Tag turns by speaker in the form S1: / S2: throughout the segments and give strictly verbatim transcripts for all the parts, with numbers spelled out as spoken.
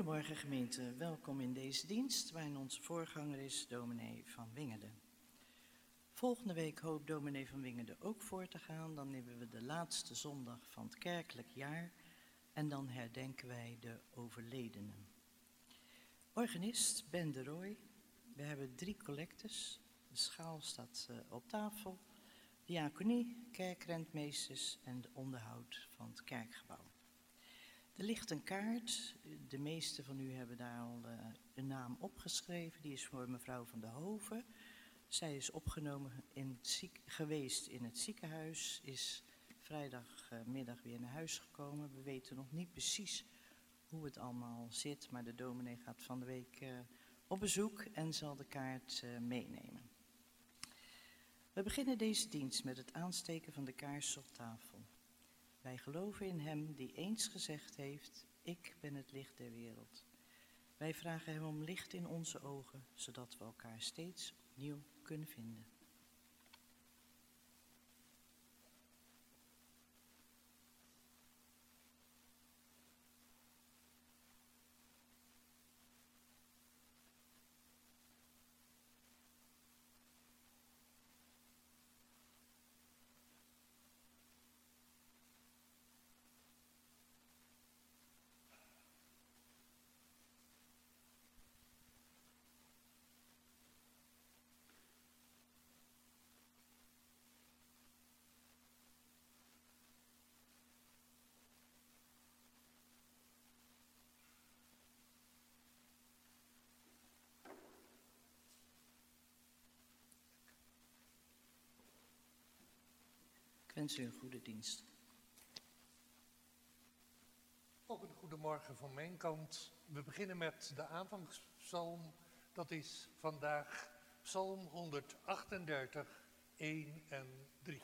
S1: Goedemorgen gemeente, welkom in deze dienst waarin onze voorganger is dominee Van Wingerden. Volgende week hoopt dominee Van Wingerden ook voor te gaan. Dan hebben we de laatste zondag van het kerkelijk jaar en dan herdenken wij de overledenen. Organist Ben de Rooij, we hebben drie collectes. De schaal staat uh, op tafel, diaconie, kerkrentmeesters en de onderhoud van het kerkgebouw. Er ligt een kaart, de meesten van u hebben daar al uh, een naam opgeschreven, die is voor mevrouw van der Hoven. Zij is opgenomen in het ziek, geweest in het ziekenhuis, is vrijdagmiddag weer naar huis gekomen. We weten nog niet precies hoe het allemaal zit, maar de dominee gaat van de week uh, op bezoek en zal de kaart uh, meenemen. We beginnen deze dienst met het aansteken van de kaars op tafel. Wij geloven in hem die eens gezegd heeft, ik ben het licht der wereld. Wij vragen hem om licht in onze ogen, zodat we elkaar steeds opnieuw kunnen vinden. Ik wens u een goede dienst.
S2: Ook een goedemorgen van mijn kant. We beginnen met de aanvangspsalm. Dat is vandaag psalm honderdachtendertig, één en drie.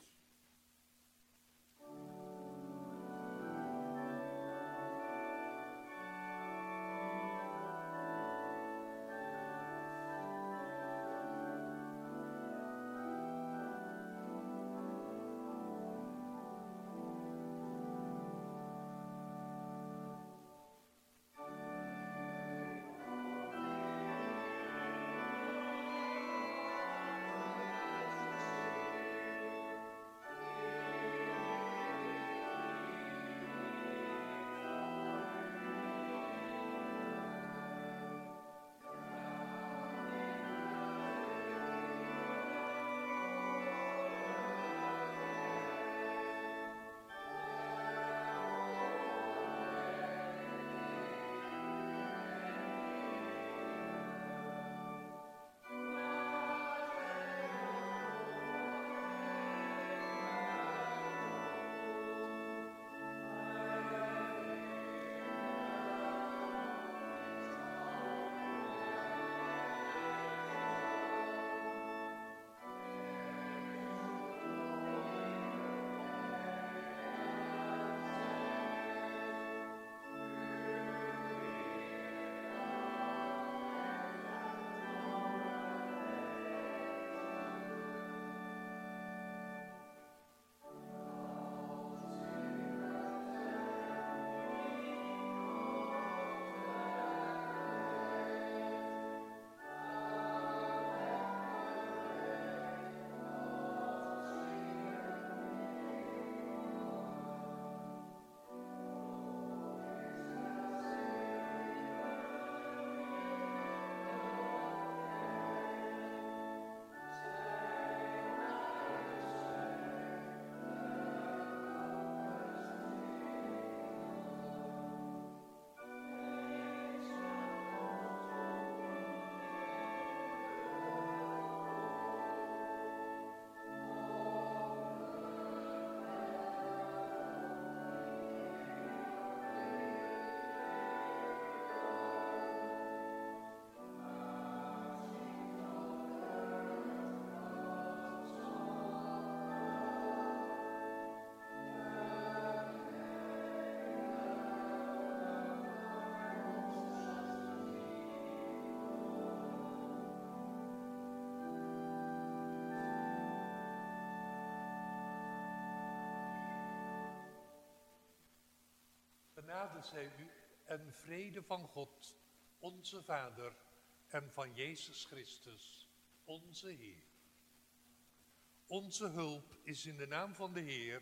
S2: Genade zij u en vrede van God, onze Vader, en van Jezus Christus, onze Heer. Onze hulp is in de naam van de Heer,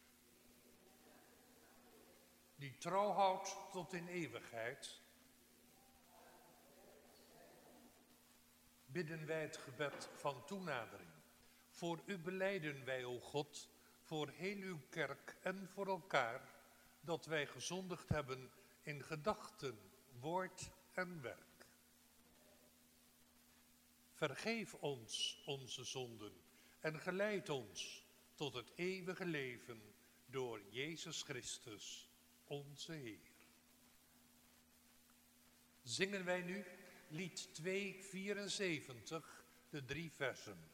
S2: die trouw houdt tot in eeuwigheid. Bidden wij het gebed van toenadering. Voor u belijden wij, o God, voor heel uw kerk en voor elkaar, dat wij gezondigd hebben in gedachten, woord en werk. Vergeef ons onze zonden en geleid ons tot het eeuwige leven door Jezus Christus, onze Heer. Zingen wij nu lied tweehonderdvierenzeventig, de drie versen.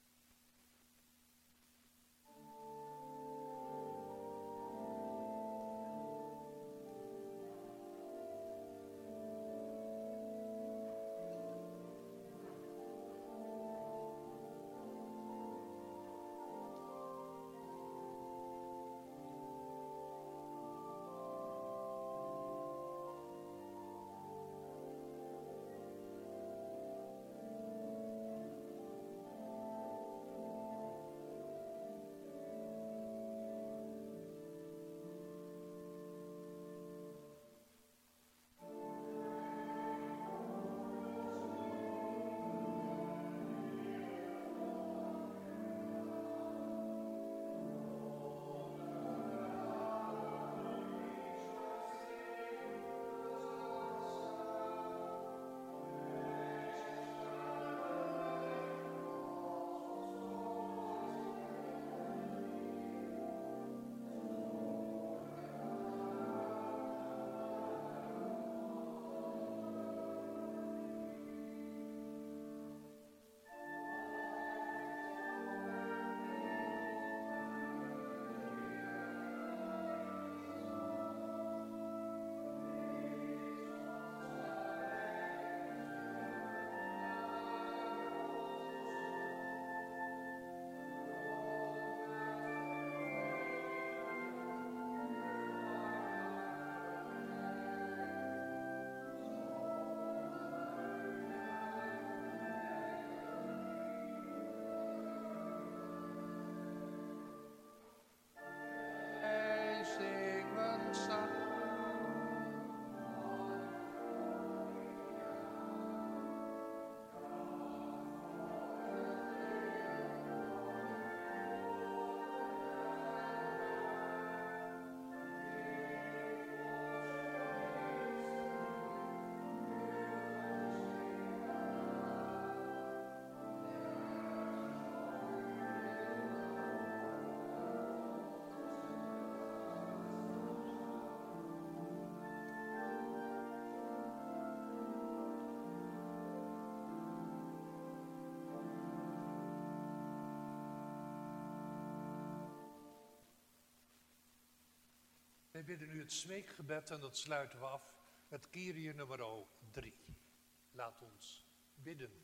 S2: Wij bidden nu het smeekgebed en dat sluiten we af met Kyrie nummer drie. Laat ons bidden.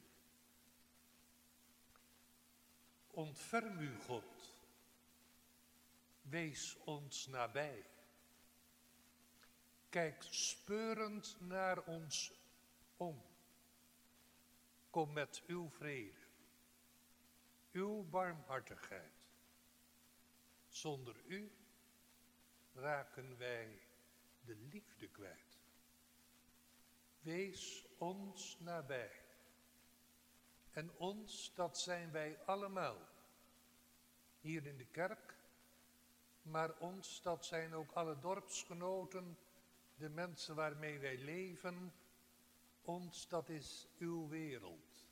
S2: Ontferm u, God. Wees ons nabij. Kijk speurend naar ons om. Kom met uw vrede, uw barmhartigheid. Zonder u raken wij de liefde kwijt. Wees ons nabij. En ons, dat zijn wij allemaal. Hier in de kerk, maar ons, dat zijn ook alle dorpsgenoten, de mensen waarmee wij leven. Ons, dat is uw wereld.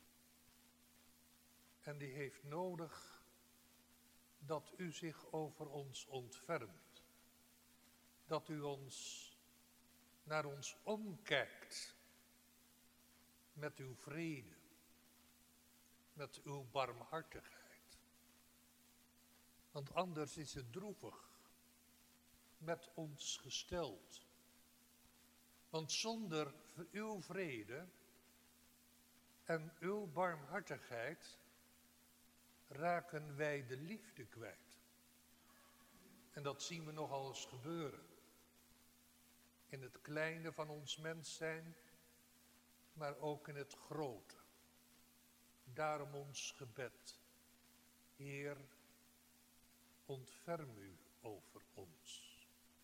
S2: En die heeft nodig dat u zich over ons ontfermt. Dat u ons naar ons omkijkt met uw vrede, met uw barmhartigheid. Want anders is het droevig met ons gesteld. Want zonder uw vrede en uw barmhartigheid raken wij de liefde kwijt. En dat zien we nogal eens gebeuren. In het kleine van ons mens zijn, maar ook in het grote. Daarom ons gebed. Heer, ontferm u over ons.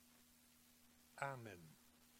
S2: Amen.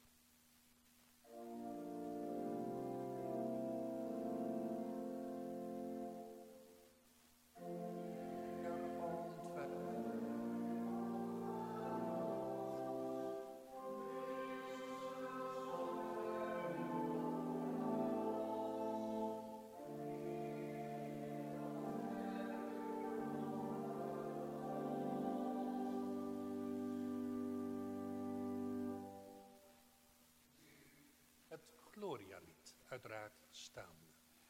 S2: Het Gloria-lied, uiteraard staande.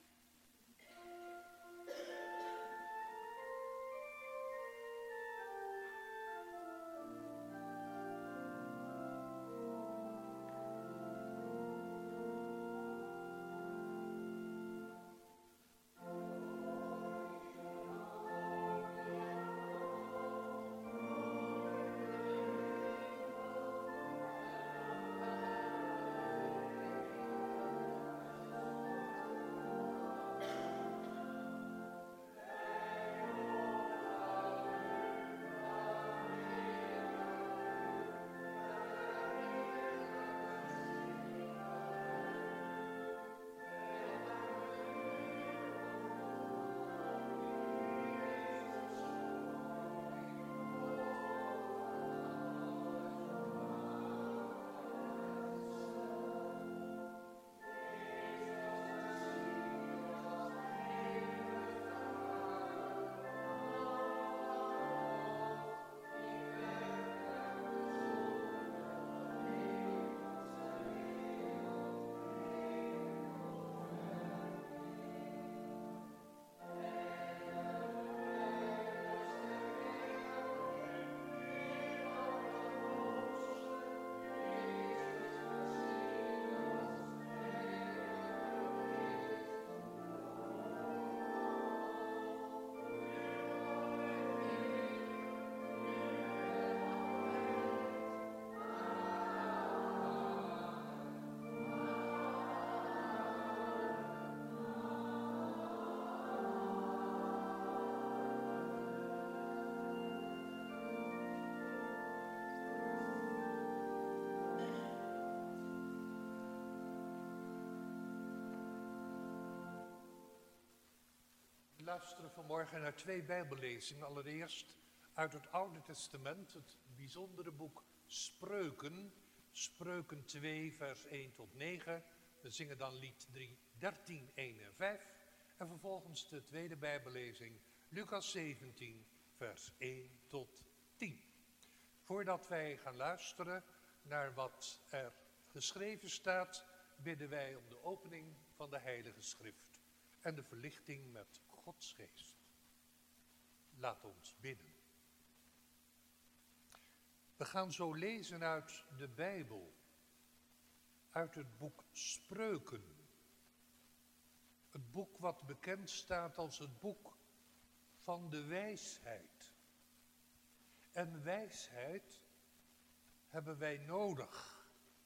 S2: We luisteren vanmorgen naar twee bijbellezingen. Allereerst uit het Oude Testament, het bijzondere boek Spreuken. Spreuken twee, vers één tot negen. We zingen dan lied drie, dertien, één en vijf. En vervolgens de tweede bijbellezing, Lucas zeventien, vers één tot tien. Voordat wij gaan luisteren naar wat er geschreven staat, bidden wij om de opening van de Heilige Schrift en de verlichting met Gods geest. Laat ons bidden. We gaan zo lezen uit de Bijbel, uit het boek Spreuken. Het boek wat bekend staat als het boek van de wijsheid. En wijsheid hebben wij nodig.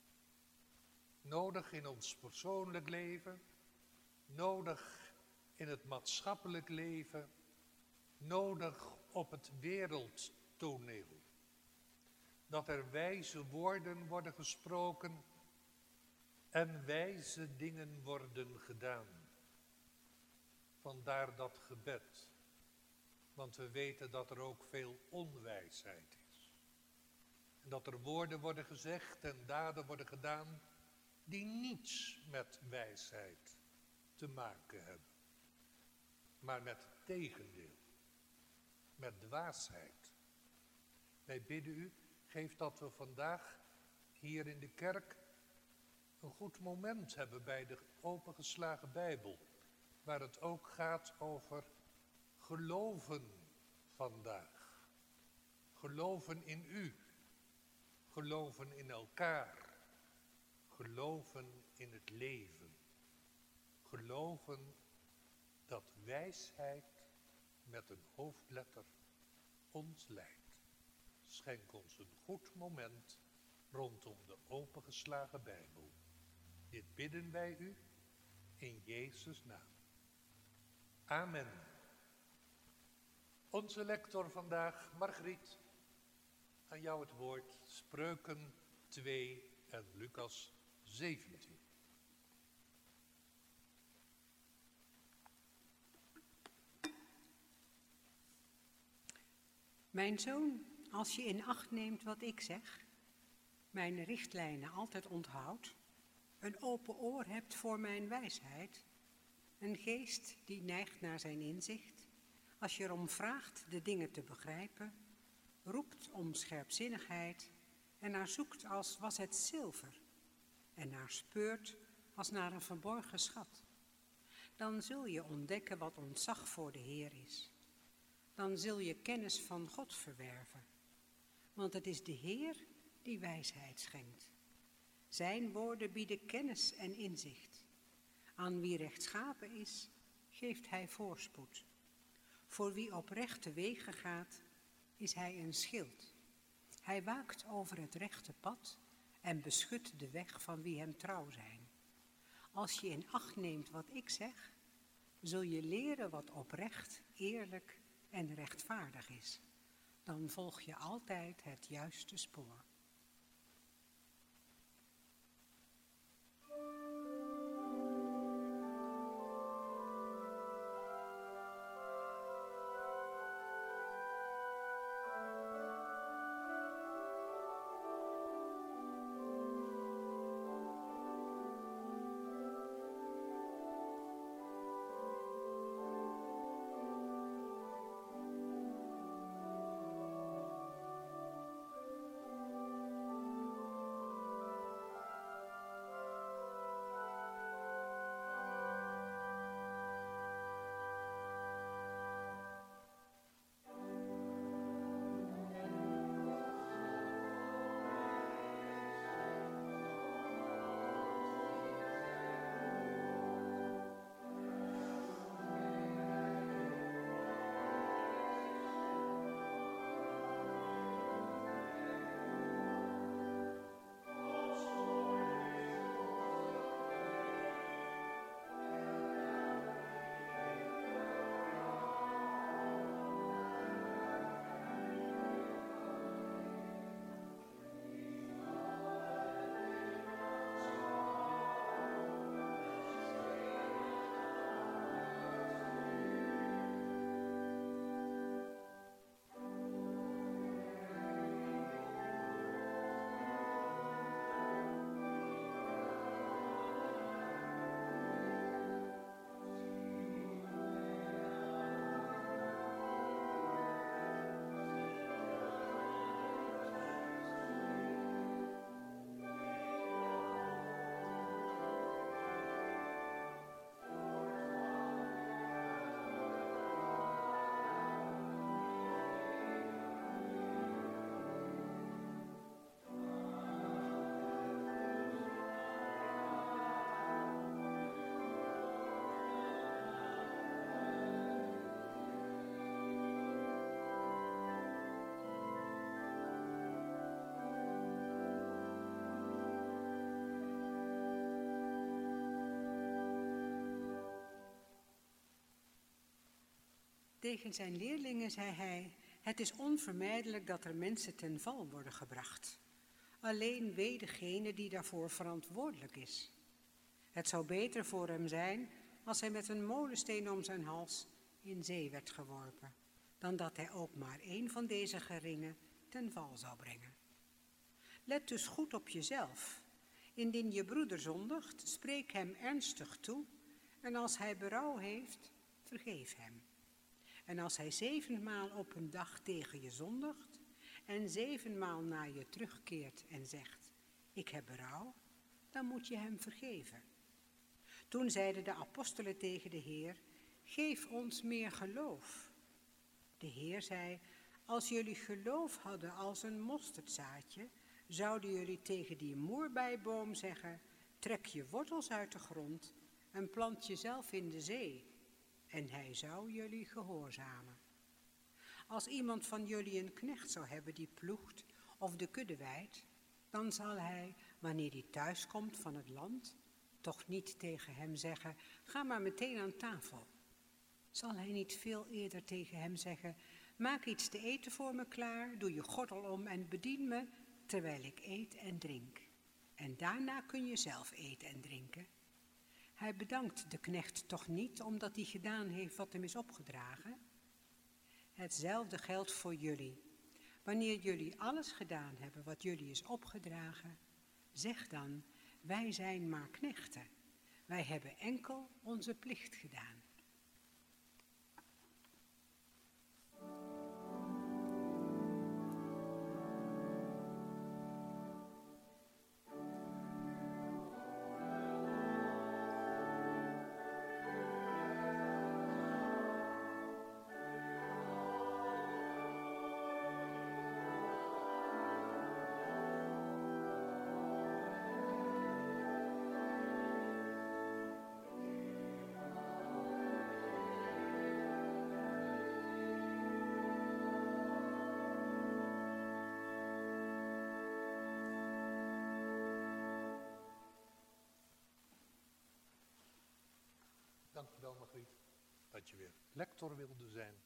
S2: Nodig in ons persoonlijk leven, nodig in het maatschappelijk leven, nodig op het wereldtoneel. Dat er wijze woorden worden gesproken en wijze dingen worden gedaan. Vandaar dat gebed, want we weten dat er ook veel onwijsheid is. En dat er woorden worden gezegd en daden worden gedaan die niets met wijsheid te maken hebben. Maar met het tegendeel, met dwaasheid. Wij bidden u, geef dat we vandaag hier in de kerk een goed moment hebben bij de opengeslagen Bijbel. Waar het ook gaat over geloven vandaag. Geloven in u. Geloven in elkaar. Geloven in het leven. Geloven dat wijsheid met een hoofdletter ons leidt. Schenk ons een goed moment rondom de opengeslagen Bijbel. Dit bidden wij u in Jezus' naam. Amen. Onze lector vandaag, Margriet, aan jou het woord, Spreuken twee en Lucas zeventien.
S3: Mijn zoon, als je in acht neemt wat ik zeg, mijn richtlijnen altijd onthoudt, een open oor hebt voor mijn wijsheid, een geest die neigt naar zijn inzicht, als je erom vraagt de dingen te begrijpen, roept om scherpzinnigheid en naar zoekt als was het zilver en naar speurt als naar een verborgen schat, dan zul je ontdekken wat ontzag voor de Heer is. Dan zul je kennis van God verwerven, want het is de Heer die wijsheid schenkt. Zijn woorden bieden kennis en inzicht. Aan wie rechtschapen is, geeft hij voorspoed. Voor wie op rechte wegen gaat, is hij een schild. Hij waakt over het rechte pad en beschut de weg van wie hem trouw zijn. Als je in acht neemt wat ik zeg, zul je leren wat oprecht, eerlijk en rechtvaardig is. Dan volg je altijd het juiste spoor. Tegen zijn leerlingen zei hij, het is onvermijdelijk dat er mensen ten val worden gebracht. Alleen wee degene die daarvoor verantwoordelijk is. Het zou beter voor hem zijn als hij met een molensteen om zijn hals in zee werd geworpen, dan dat hij ook maar één van deze geringen ten val zou brengen. Let dus goed op jezelf. Indien je broeder zondigt, spreek hem ernstig toe en als hij berouw heeft, vergeef hem. En als hij zevenmaal op een dag tegen je zondigt en zevenmaal naar je terugkeert en zegt, ik heb berouw, dan moet je hem vergeven. Toen zeiden de apostelen tegen de Heer, geef ons meer geloof. De Heer zei, als jullie geloof hadden als een mosterdzaadje, zouden jullie tegen die moerbeiboom zeggen, trek je wortels uit de grond en plant jezelf in de zee. En hij zou jullie gehoorzamen. Als iemand van jullie een knecht zou hebben die ploegt of de kudde wijdt, Dan zal hij, wanneer hij thuiskomt van het land, toch niet tegen hem zeggen, ga maar meteen aan tafel. Zal hij niet veel eerder tegen hem zeggen, maak iets te eten voor me klaar, doe je gordel om en bedien me terwijl ik eet en drink. En daarna kun je zelf eten en drinken. Hij bedankt de knecht toch niet omdat hij gedaan heeft wat hem is opgedragen? Hetzelfde geldt voor jullie. Wanneer jullie alles gedaan hebben wat jullie is opgedragen, zeg dan, wij zijn maar knechten. Wij hebben enkel onze plicht gedaan.
S2: Dankjewel, Margriet, dat je weer lector wilde zijn.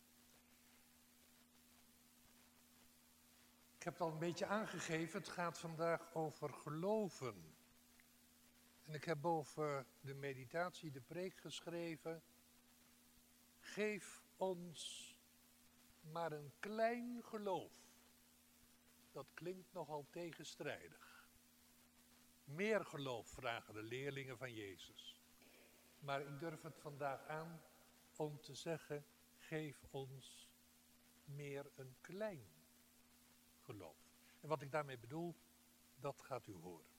S2: Ik heb het al een beetje aangegeven, het gaat vandaag over geloven. En ik heb boven de meditatie de preek geschreven. Geef ons maar een klein geloof. Dat klinkt nogal tegenstrijdig. Meer geloof vragen de leerlingen van Jezus. Maar ik durf het vandaag aan om te zeggen, geef ons meer een klein geloof. En wat ik daarmee bedoel, dat gaat u horen.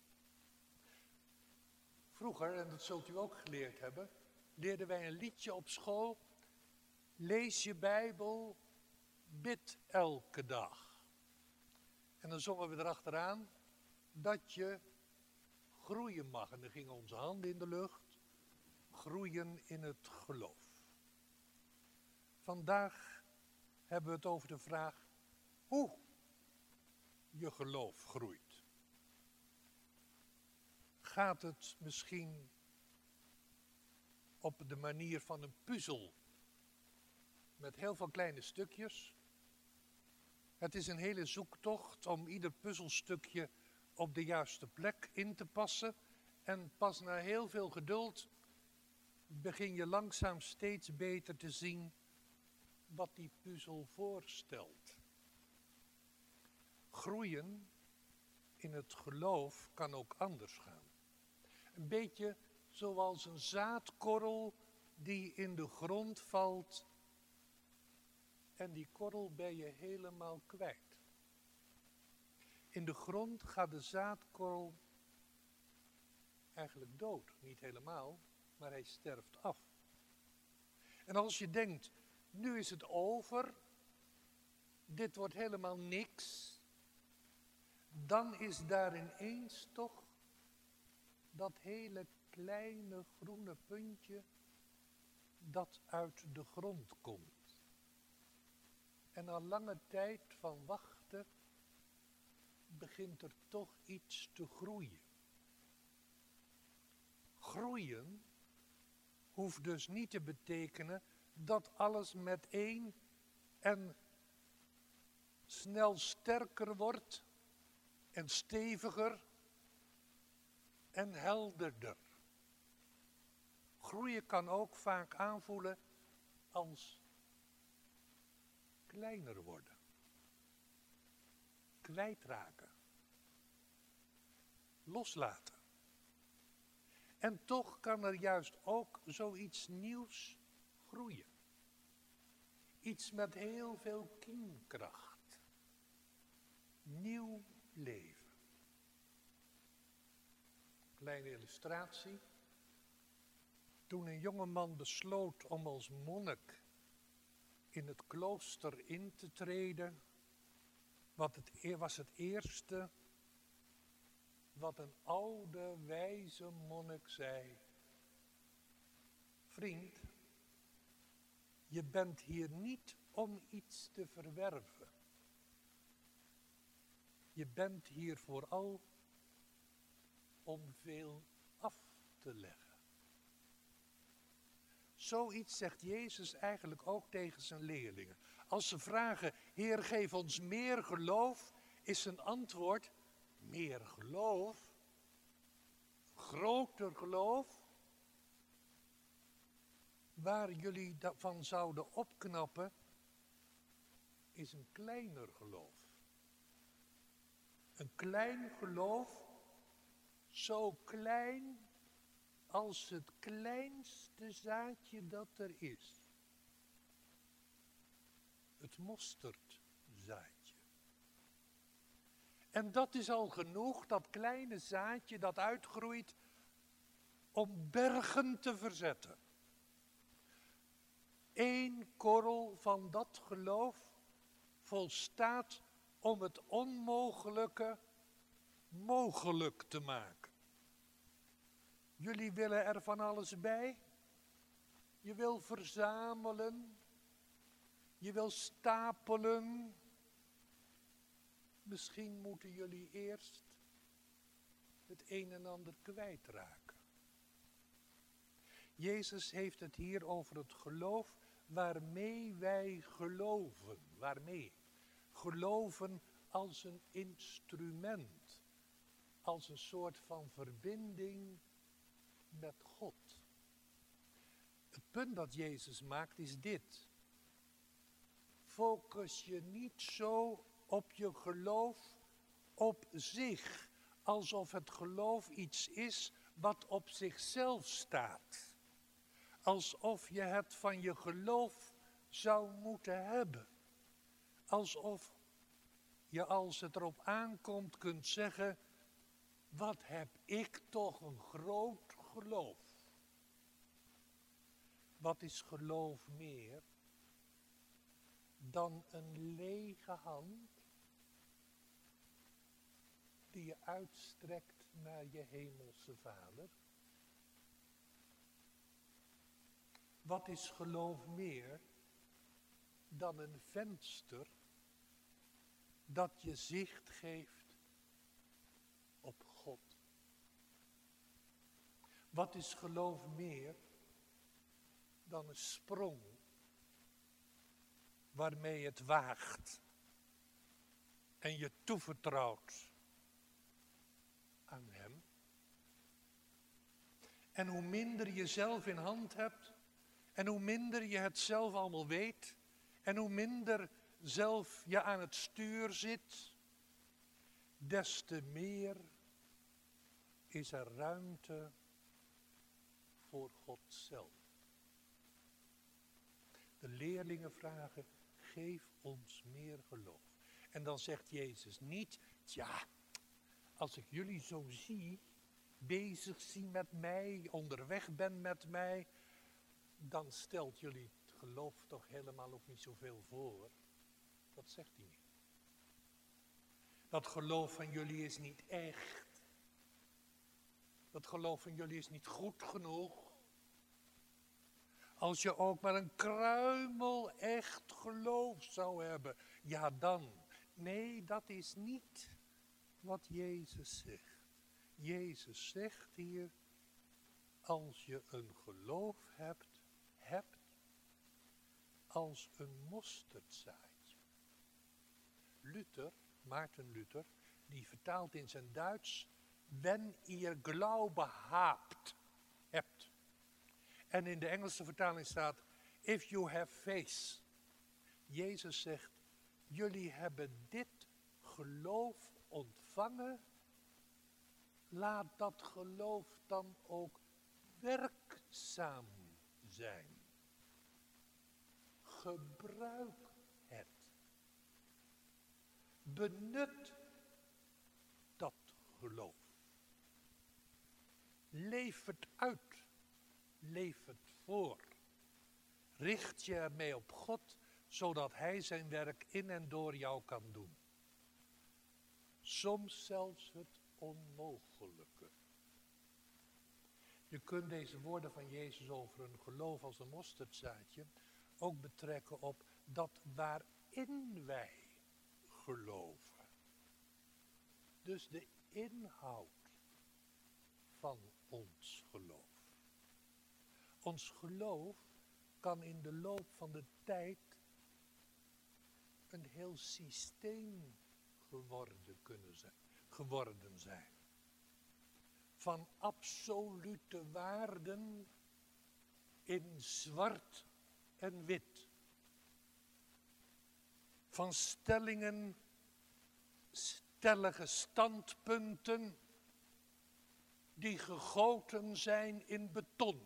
S2: Vroeger, en dat zult u ook geleerd hebben, leerden wij een liedje op school. Lees je Bijbel, bid elke dag. En dan zongen we erachteraan dat je groeien mag. En dan gingen onze handen in de lucht. Groeien in het geloof. Vandaag hebben we het over de vraag hoe je geloof groeit. Gaat het misschien op de manier van een puzzel met heel veel kleine stukjes? Het is een hele zoektocht om ieder puzzelstukje op de juiste plek in te passen. En pas na heel veel geduld begin je langzaam steeds beter te zien wat die puzzel voorstelt. Groeien in het geloof kan ook anders gaan. Een beetje zoals een zaadkorrel die in de grond valt en die korrel ben je helemaal kwijt. In de grond gaat de zaadkorrel eigenlijk dood, niet helemaal, maar hij sterft af. En als je denkt, nu is het over, dit wordt helemaal niks, dan is daar ineens toch dat hele kleine groene puntje dat uit de grond komt. En na lange tijd van wachten begint er toch iets te groeien. Groeien hoeft dus niet te betekenen dat alles meteen en snel sterker wordt en steviger en helderder. Groeien kan ook vaak aanvoelen als kleiner worden, kwijtraken, loslaten. En toch kan er juist ook zoiets nieuws groeien. Iets met heel veel kiemkracht. Nieuw leven. Kleine illustratie. Toen een jongeman besloot om als monnik in het klooster in te treden, wat het, was het eerste wat een oude, wijze monnik zei. Vriend, je bent hier niet om iets te verwerven. Je bent hier vooral om veel af te leggen. Zoiets zegt Jezus eigenlijk ook tegen zijn leerlingen. Als ze vragen, Heer, geef ons meer geloof, is zijn antwoord, meer geloof? Groter geloof? Waar jullie van zouden opknappen, is een kleiner geloof. Een klein geloof, zo klein als het kleinste zaadje dat er is. Het mosterdzaadje. En dat is al genoeg, dat kleine zaadje dat uitgroeit om bergen te verzetten. Eén korrel van dat geloof volstaat om het onmogelijke mogelijk te maken. Jullie willen er van alles bij. Je wil verzamelen. Je wil stapelen. Misschien moeten jullie eerst het een en ander kwijtraken. Jezus heeft het hier over het geloof waarmee wij geloven. Waarmee? Geloven als een instrument. Als een soort van verbinding met God. Het punt dat Jezus maakt is dit. Focus je niet zo op je geloof op zich. Alsof het geloof iets is wat op zichzelf staat. Alsof je het van je geloof zou moeten hebben. Alsof je als het erop aankomt kunt zeggen, wat heb ik toch een groot geloof. Wat is geloof meer dan een lege hand die je uitstrekt naar je hemelse Vader? Wat is geloof meer dan een venster dat je zicht geeft op God? Wat is geloof meer dan een sprong waarmee je het waagt en je toevertrouwt aan Hem? En hoe minder je zelf in hand hebt, en hoe minder je het zelf allemaal weet, en hoe minder zelf je aan het stuur zit, des te meer is er ruimte voor God zelf. De leerlingen vragen, geef ons meer geloof. En dan zegt Jezus niet, tja, als ik jullie zo zie, bezig zie met mij, onderweg ben met mij, dan stelt jullie het geloof toch helemaal ook niet zoveel voor. Dat zegt hij niet. Dat geloof van jullie is niet echt. Dat geloof van jullie is niet goed genoeg. Als je ook maar een kruimel echt geloof zou hebben, ja dan. Nee, dat is niet wat Jezus zegt. Jezus zegt hier, als je een geloof hebt, hebt als een mosterdzaadje. Luther, Maarten Luther, die vertaalt in zijn Duits, wenn ihr Glaube habt, hebt. En in de Engelse vertaling staat, if you have faith. Jezus zegt, jullie hebben dit geloof ontvangen, laat dat geloof dan ook werkzaam zijn. Gebruik het. Benut dat geloof. Leef het uit. Leef het voor. Richt je ermee op God, zodat Hij zijn werk in en door jou kan doen. Soms zelfs het onmogelijke. Je kunt deze woorden van Jezus over een geloof als een mosterdzaadje ook betrekken op dat waarin wij geloven. Dus de inhoud van ons geloof. Ons geloof kan in de loop van de tijd een heel systeem geworden kunnen zijn, geworden zijn. Van absolute waarden in zwart en wit. Van stellingen, stellige standpunten die gegoten zijn in beton.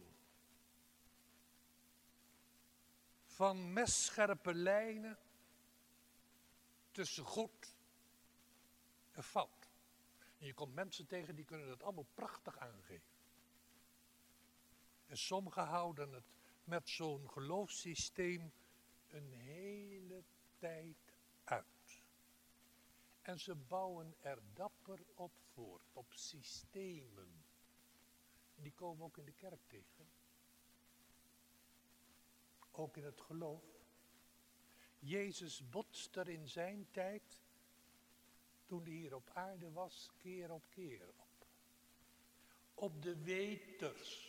S2: Van messcherpe lijnen tussen goed en fout. En je komt mensen tegen die kunnen dat allemaal prachtig aangeven. En sommigen houden het met zo'n geloofssysteem een hele tijd uit. En ze bouwen er dapper op voort, op systemen. Die komen ook in de kerk tegen. Ook in het geloof. Jezus botst er in zijn tijd, toen hij hier op aarde was, keer op keer op. Op de weters.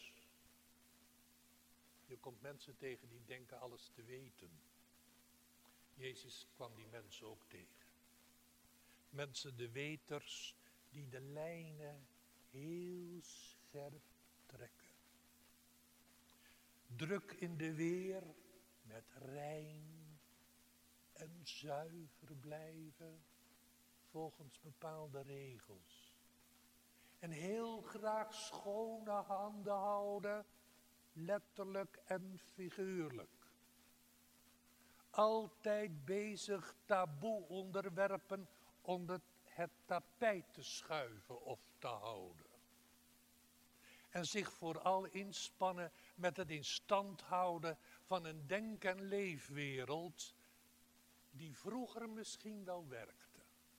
S2: Je komt mensen tegen die denken alles te weten. Jezus kwam die mensen ook tegen. Mensen, de weters, die de lijnen heel scherp trekken. Druk in de weer met rein en zuiver blijven volgens bepaalde regels. En heel graag schone handen houden, letterlijk en figuurlijk. Altijd bezig taboe onderwerpen onder het tapijt te schuiven of te houden. En zich vooral inspannen met het in stand houden van een denk- en leefwereld die vroeger misschien wel werkte.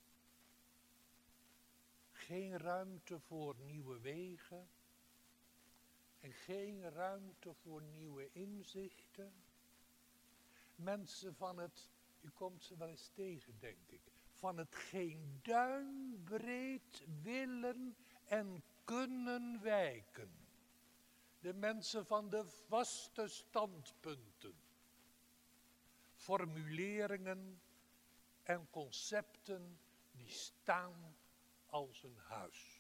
S2: Geen ruimte voor nieuwe wegen en geen ruimte voor nieuwe inzichten. Mensen van het, u komt ze wel eens tegen denk ik, van het geen duimbreed willen en kunnen wijken. De mensen van de vaste standpunten, formuleringen en concepten die staan als een huis.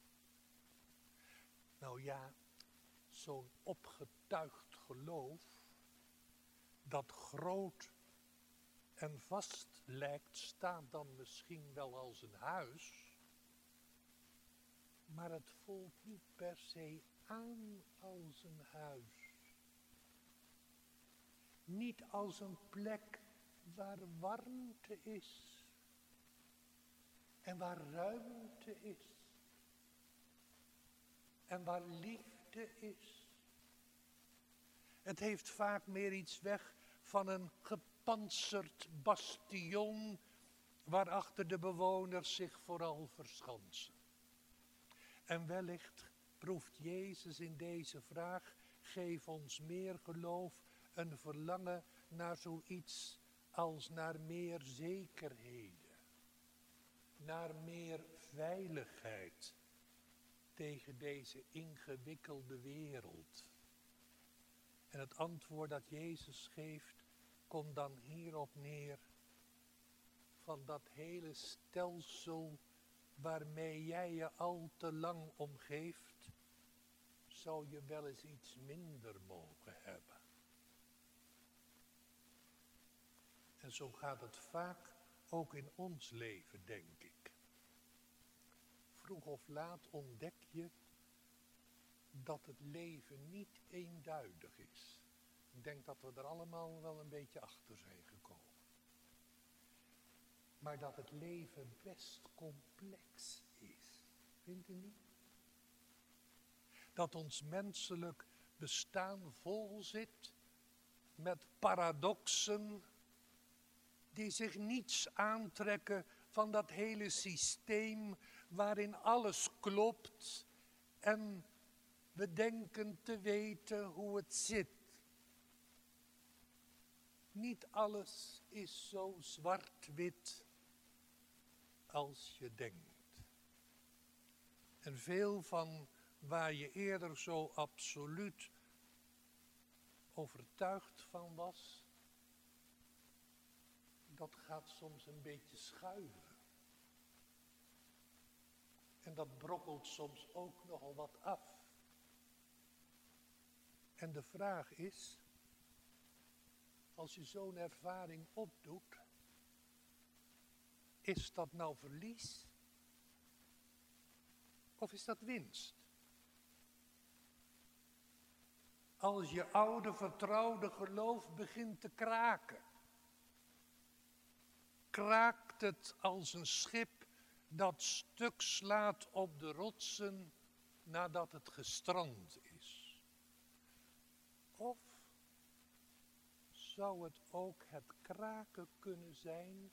S2: Nou ja, zo'n opgetuigd geloof, dat groot en vast lijkt, staat dan misschien wel als een huis, maar het voelt niet per se aan als een huis. Niet als een plek waar warmte is en waar ruimte is en waar liefde is. Het heeft vaak meer iets weg van een gepantserd bastion waarachter de bewoners zich vooral verschansen. En wellicht proeft Jezus in deze vraag, geef ons meer geloof, een verlangen naar zoiets als naar meer zekerheden, naar meer veiligheid tegen deze ingewikkelde wereld. En het antwoord dat Jezus geeft, komt dan hierop neer, van dat hele stelsel waarmee jij je al te lang omgeeft, zou je wel eens iets minder mogen hebben. En zo gaat het vaak ook in ons leven, denk ik. Vroeg of laat ontdek je dat het leven niet eenduidig is. Ik denk dat we er allemaal wel een beetje achter zijn gekomen. Maar dat het leven best complex is. Vindt u niet? Dat ons menselijk bestaan vol zit met paradoxen die zich niets aantrekken van dat hele systeem waarin alles klopt en we denken te weten hoe het zit. Niet alles is zo zwart-wit als je denkt. En veel van waar je eerder zo absoluut overtuigd van was, dat gaat soms een beetje schuiven. En dat brokkelt soms ook nogal wat af. En de vraag is, als je zo'n ervaring opdoet, is dat nou verlies? Of is dat winst? Als je oude vertrouwde geloof begint te kraken, kraakt het als een schip dat stuk slaat op de rotsen nadat het gestrand is. Of zou het ook het kraken kunnen zijn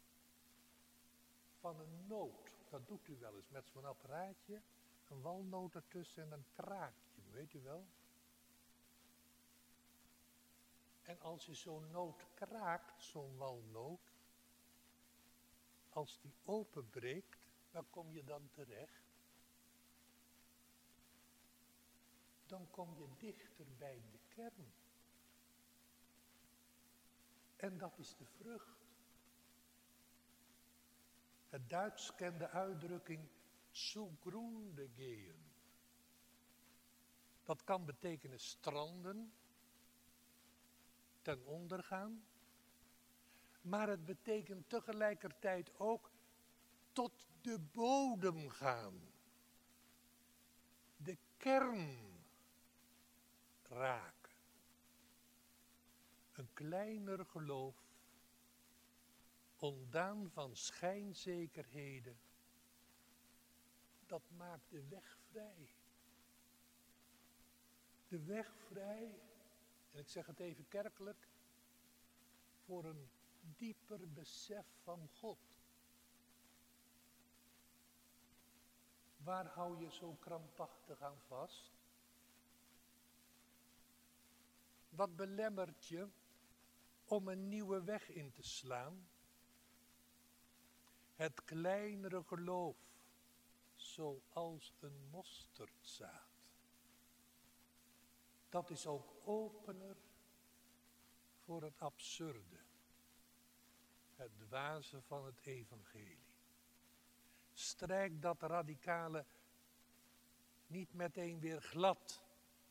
S2: van een noot? Dat doet u wel eens met zo'n apparaatje, een walnoot ertussen en dan kraakt je, weet u wel? En als je zo'n noot kraakt, zo'n walnoot, als die openbreekt, waar kom je dan terecht? Dan kom je dichter bij de kern. En dat is de vrucht. Het Duits kent de uitdrukking zugrunde gehen. Dat kan betekenen stranden, ten onder gaan. Maar het betekent tegelijkertijd ook tot de bodem gaan. De kern raken. Een kleiner geloof, ontdaan van schijnzekerheden, dat maakt de weg vrij. De weg vrij, en ik zeg het even kerkelijk, voor een dieper besef van God. Waar hou je zo krampachtig aan vast? Wat belemmert je om een nieuwe weg in te slaan? Het kleinere geloof, zoals een mosterdzaad. Dat is ook opener voor het absurde. Het dwaze van het evangelie. Strijk dat radicale niet meteen weer glad.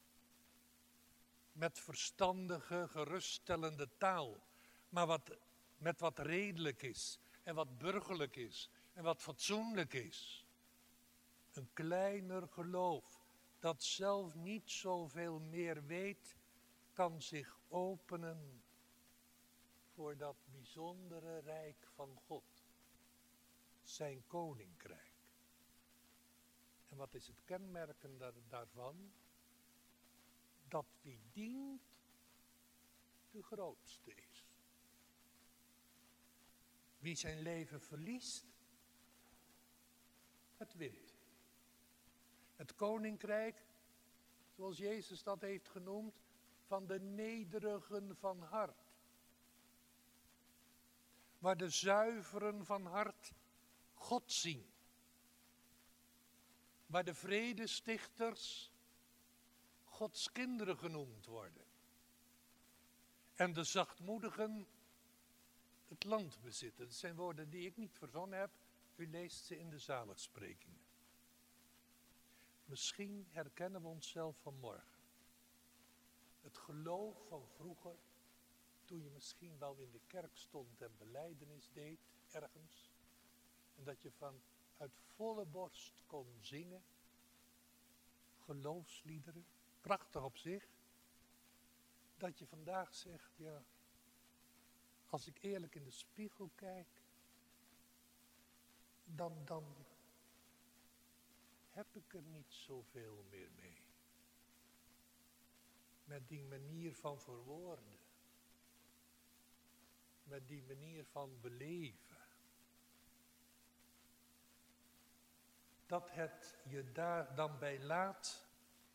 S2: Met verstandige, geruststellende taal. Maar wat, met wat redelijk is. En wat burgerlijk is. En wat fatsoenlijk is. Een kleiner geloof. Dat zelf niet zoveel meer weet. Kan zich openen voor dat bijzondere rijk van God. Zijn koninkrijk. En wat is het kenmerken daar, daarvan? Dat wie dient de grootste is. Wie zijn leven verliest, het wint. Het koninkrijk, zoals Jezus dat heeft genoemd, van de nederigen van hart. Waar de zuiveren van hart God zien. Waar de vredestichters Gods kinderen genoemd worden. En de zachtmoedigen het land bezitten. Dat zijn woorden die ik niet verzonnen heb. U leest ze in de zaligsprekingen. Misschien herkennen we onszelf vanmorgen. Het geloof van vroeger, toen je misschien wel in de kerk stond en belijdenis deed, ergens. En dat je van uit volle borst kon zingen. Geloofsliederen, prachtig op zich. Dat je vandaag zegt, ja, als ik eerlijk in de spiegel kijk, dan, dan heb ik er niet zoveel meer mee. Met die manier van verwoorden. Met die manier van beleven. Dat het je daar dan bij laat.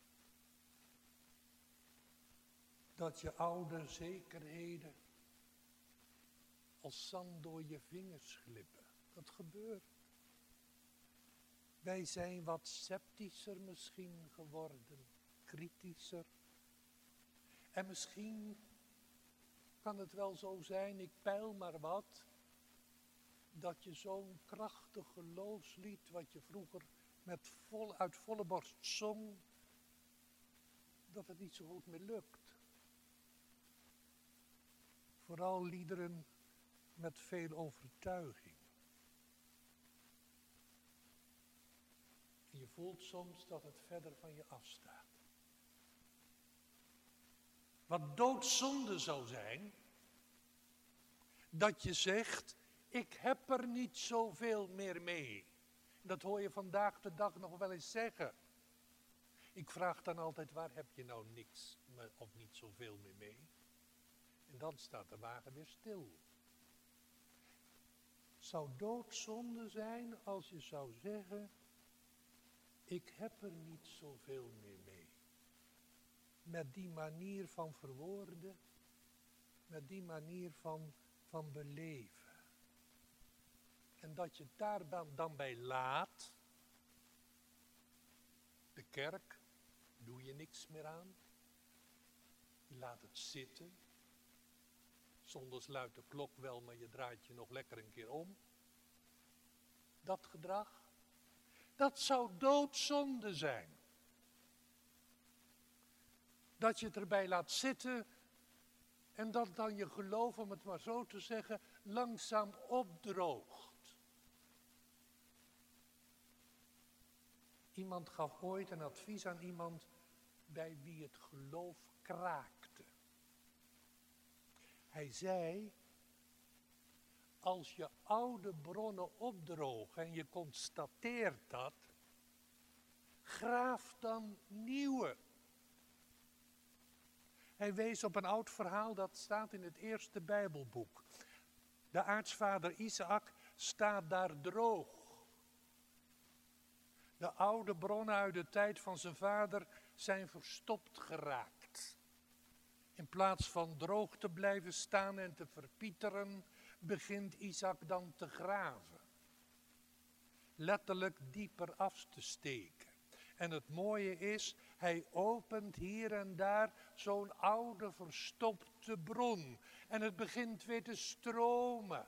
S2: Dat je oude zekerheden als zand door je vingers glippen. Dat gebeurt. Wij zijn wat sceptischer misschien geworden, kritischer. En misschien kan het wel zo zijn, ik peil maar wat, dat je zo'n krachtig geloofslied, wat je vroeger met vol, uit volle borst zong, dat het niet zo goed meer lukt. Vooral liederen met veel overtuiging. En je voelt soms dat het verder van je afstaat. Wat doodzonde zou zijn, dat je zegt, ik heb er niet zoveel meer mee. Dat hoor je vandaag de dag nog wel eens zeggen. Ik vraag dan altijd, waar heb je nou niks of niet zoveel meer mee? En dan staat de wagen weer stil. Het zou doodzonde zijn als je zou zeggen, ik heb er niet zoveel meer mee. Met die manier van verwoorden, met die manier van, van beleven. En dat je het daar dan, dan bij laat, de kerk, doe je niks meer aan. Je laat het zitten. Zondags luidt de klok wel, maar je draait je nog lekker een keer om. Dat gedrag, dat zou doodzonde zijn. Dat je het erbij laat zitten en dat dan je geloof, om het maar zo te zeggen, langzaam opdroogt. Iemand gaf ooit een advies aan iemand bij wie het geloof kraakte. Hij zei, als je oude bronnen opdrogen en je constateert dat, graaf dan nieuwe. Hij wees op een oud verhaal dat staat in het eerste Bijbelboek. De aartsvader Isaac staat daar droog. De oude bronnen uit de tijd van zijn vader zijn verstopt geraakt. In plaats van droog te blijven staan en te verpieteren, begint Isaac dan te graven. Letterlijk dieper af te steken. En het mooie is, hij opent hier en daar zo'n oude verstopte bron. En het begint weer te stromen.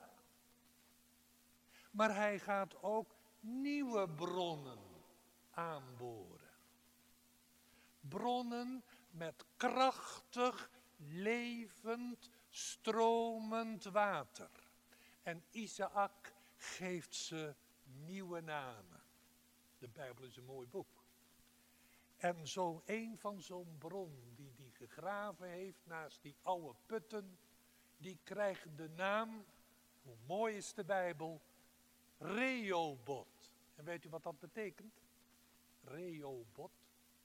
S2: Maar hij gaat ook nieuwe bronnen aanboren. Bronnen met krachtig, levend, stromend water. En Isaac geeft ze nieuwe namen. De Bijbel is een mooi boek. En zo een van zo'n bron die hij gegraven heeft naast die oude putten, die krijgt de naam, hoe mooi is de Bijbel, Rehoboth. En weet u wat dat betekent? Rehoboth.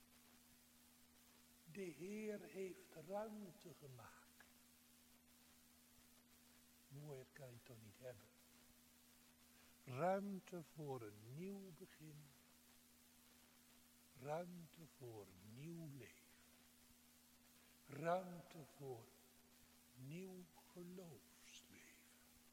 S2: De Heer heeft ruimte gemaakt. Mooier kan je het toch niet hebben. Ruimte voor een nieuw begin. Ruimte voor nieuw leven. Ruimte voor nieuw geloofsleven.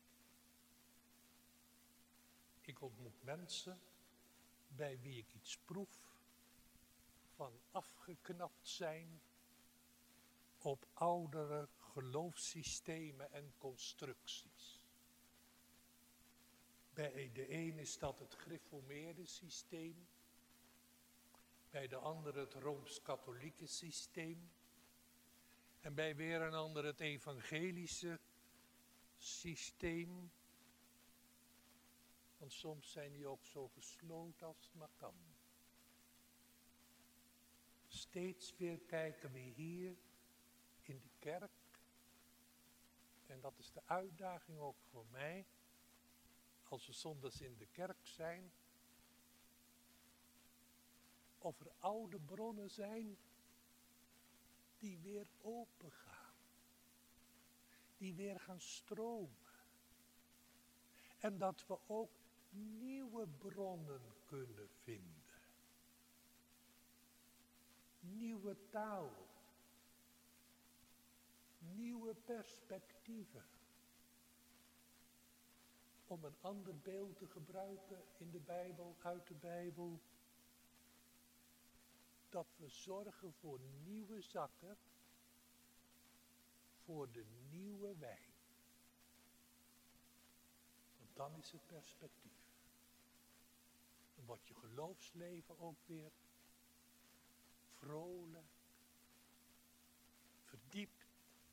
S2: Ik ontmoet mensen bij wie ik iets proef van afgeknapt zijn op oudere geloofssystemen en constructies. Bij de een is dat het gereformeerde systeem, bij de ander het Rooms-Katholieke systeem en bij weer een ander het evangelische systeem. Want soms zijn die ook zo gesloten als het maar kan. Steeds weer kijken we hier in de kerk, en dat is de uitdaging ook voor mij, als we zondags in de kerk zijn, of er oude bronnen zijn die weer open gaan, die weer gaan stromen. En dat we ook nieuwe bronnen kunnen vinden. Nieuwe taal. Nieuwe perspectieven. om een ander beeld te gebruiken in de Bijbel, uit de Bijbel, dat we zorgen voor nieuwe zakken, voor de nieuwe wijn. Want dan is het perspectief. Dan wordt je geloofsleven ook weer vrolijk, verdiept.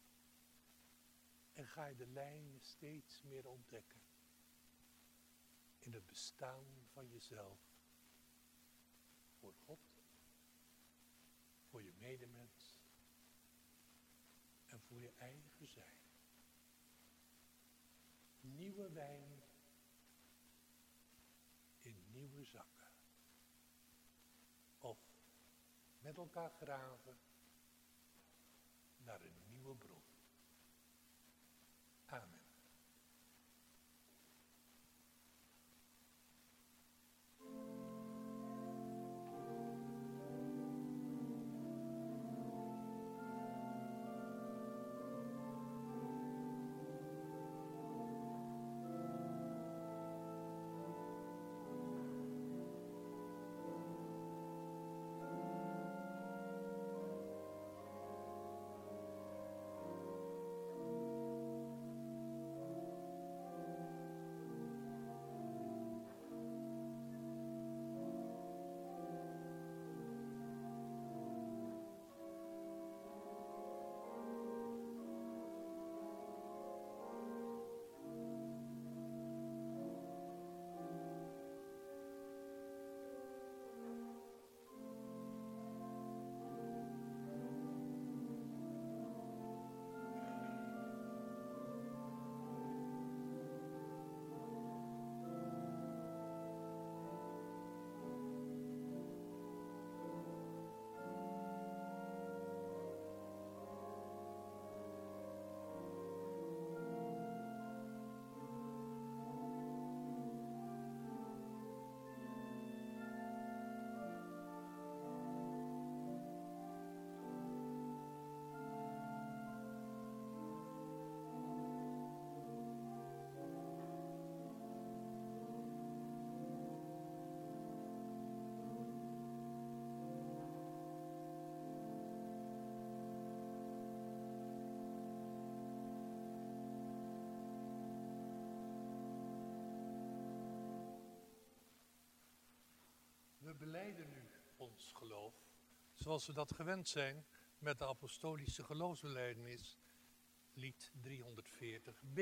S2: En ga je de lijnen steeds meer ontdekken in het bestaan van jezelf. Voor God, voor je medemens en voor je eigen zijn. Nieuwe wijn in nieuwe zakken. Of met elkaar graven naar een nieuwe bron. Amen. We belijden nu ons geloof, zoals we dat gewend zijn met de apostolische geloofsbelijdenis, lied driehonderdveertig b.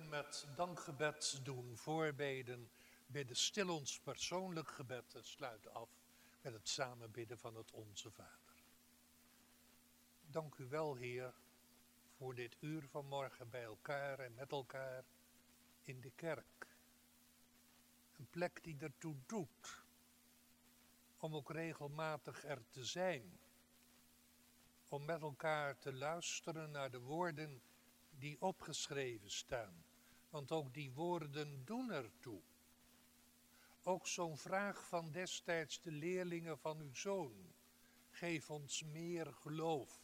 S2: met dankgebed doen, voorbeden, bidden stil ons persoonlijk gebed en sluiten af met het samenbidden van het Onze Vader. Dank u wel, Heer, voor dit uur van morgen bij elkaar en met elkaar in de kerk. Een plek die ertoe doet om ook regelmatig er te zijn. Om met elkaar te luisteren naar de woorden die opgeschreven staan. Want ook die woorden doen ertoe. Ook zo'n vraag van destijds de leerlingen van uw zoon. Geef ons meer geloof.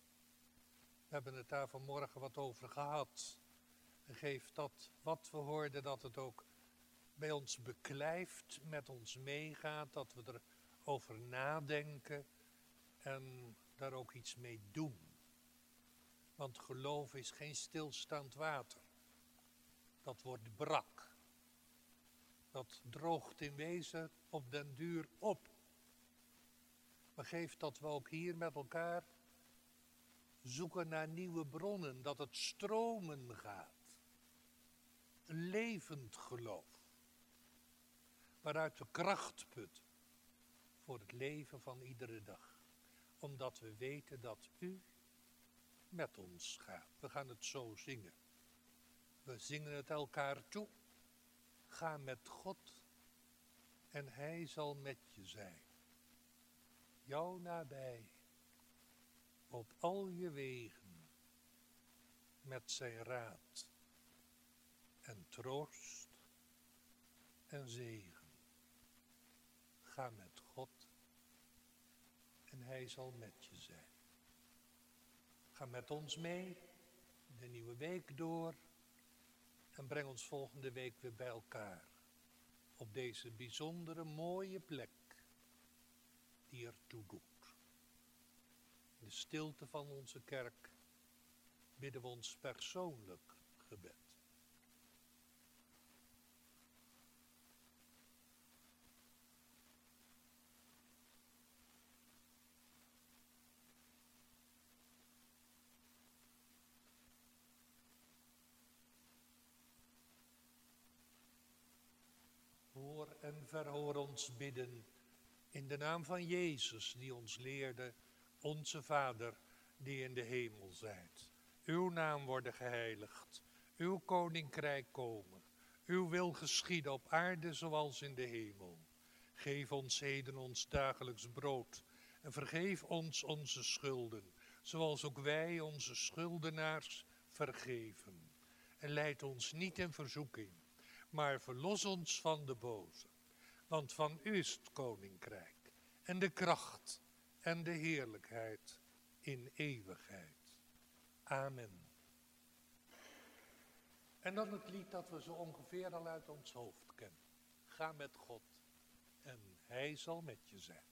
S2: We hebben het daar vanmorgen wat over gehad. En geef dat wat we hoorden, dat het ook bij ons beklijft, met ons meegaat. Dat we erover nadenken en daar ook iets mee doen. Want geloof is geen stilstaand water. Dat wordt brak. Dat droogt in wezen op den duur op. Maar geef dat we ook hier met elkaar zoeken naar nieuwe bronnen. Dat het stromen gaat. Een levend geloof. Waaruit we kracht putten voor het leven van iedere dag. Omdat we weten dat u met ons gaat. We gaan het zo zingen. We zingen het elkaar toe. Ga met God en hij zal met je zijn. Jou nabij, op al je wegen, met zijn raad en troost en zegen. Ga met God en hij zal met je zijn. Ga met ons mee, de nieuwe week door en breng ons volgende week weer bij elkaar. Op deze bijzondere mooie plek die ertoe doet. In de stilte van onze kerk bidden we ons persoonlijk gebed. Hoor en verhoor ons bidden in de naam van Jezus die ons leerde, onze Vader die in de hemel zijt. Uw naam worden geheiligd, uw koninkrijk komen, uw wil geschieden op aarde zoals in de hemel. Geef ons heden ons dagelijks brood en vergeef ons onze schulden, zoals ook wij onze schuldenaars vergeven. En leid ons niet in verzoeking, maar verlos ons van de boze. Want van u is het koninkrijk en de kracht en de heerlijkheid in eeuwigheid. Amen. En dan het lied dat we zo ongeveer al uit ons hoofd kennen. Ga met God en hij zal met je zijn.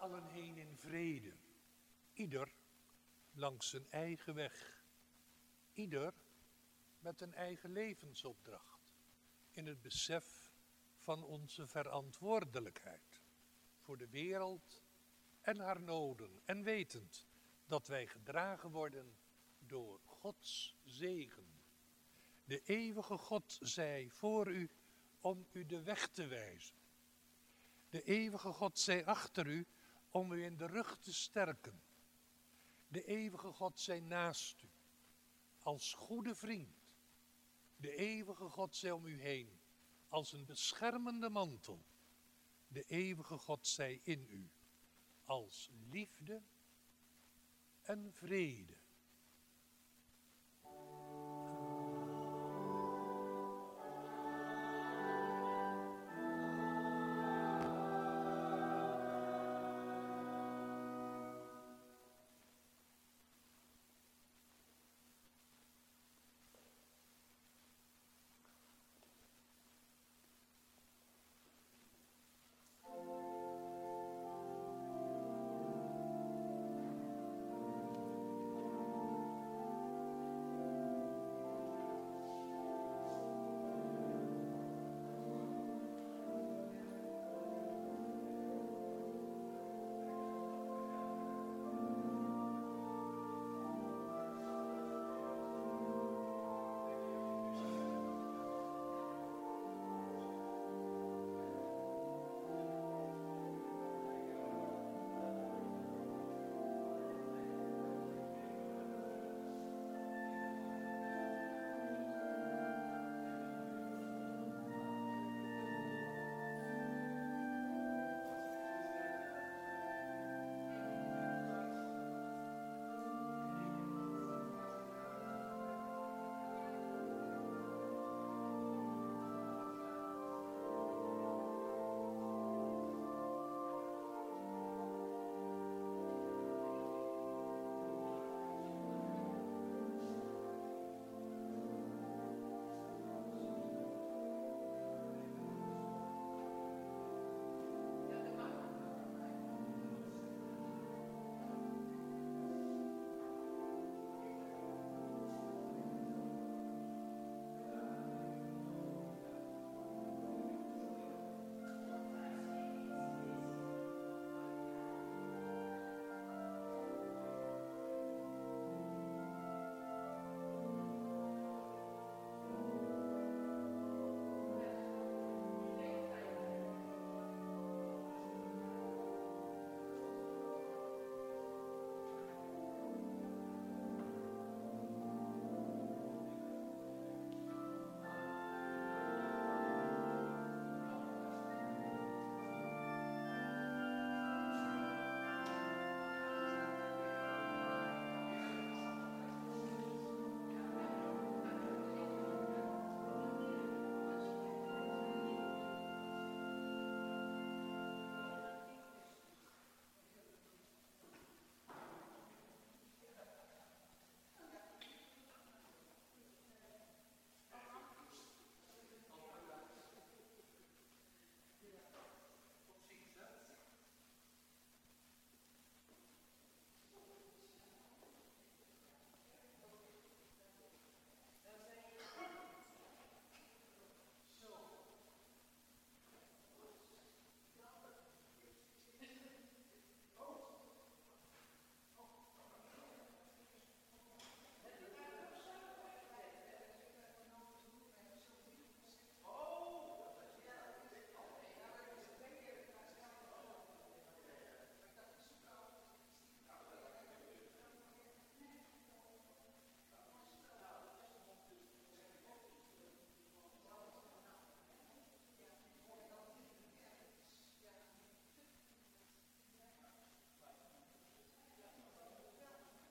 S2: allen heen in vrede, ieder langs zijn eigen weg, ieder met een eigen levensopdracht, in het besef van onze verantwoordelijkheid voor de wereld en haar noden, en wetend dat wij gedragen worden door Gods zegen. De eeuwige God zij voor u om u de weg te wijzen. De eeuwige God zij achter u om u in de rug te sterken. De eeuwige God zij naast u als goede vriend. De eeuwige God zij om u heen als een beschermende mantel. De eeuwige God zij in u als liefde en vrede.